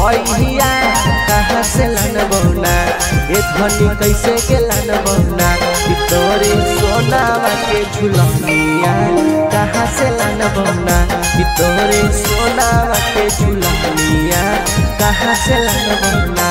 रुपया कहाँ से लान बौना ए धनी कैसे के लान बौना कि तोरे सोनावा के झुलनिया कहाँ से लान बौना कि तोरे सोनावा के झुलनिया कहाँ से लान बौना।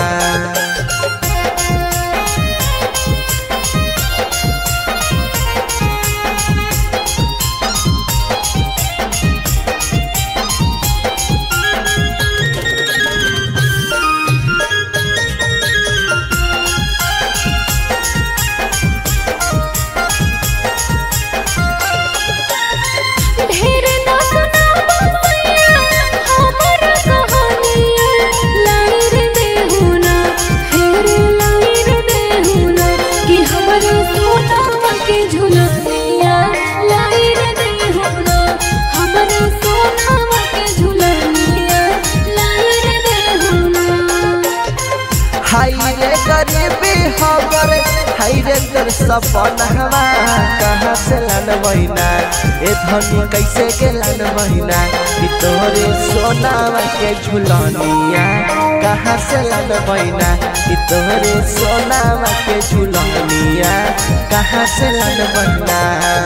हायरे गरीबी हबर हायरे कर सपनवा कहाँ से लान बहिना ए धनी कैसे के लान बहिना कि तोरे सोनावा के झुलनिया कहाँ से लान बहिना कि तोरे सोनावा के झुलनिया कहाँ से लान बहिना।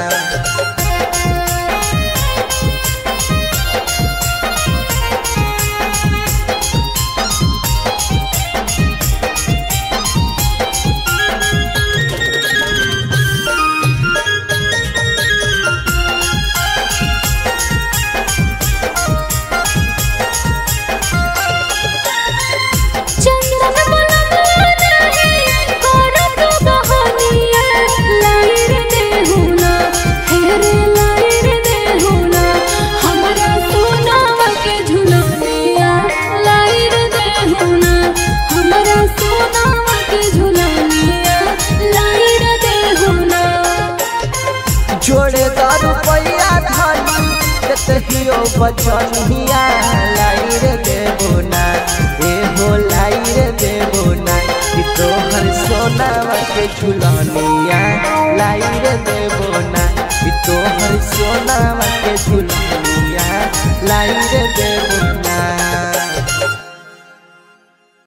जोड़े रुपया धनी देहियो बचनिया लाई रे देबो ना ए हो लाई रे देबो ना कि तोहर सोनावा के झुलनिया लाई रे देबो ना कि तोहर सोनावा के झुलनिया लाई रे देबो।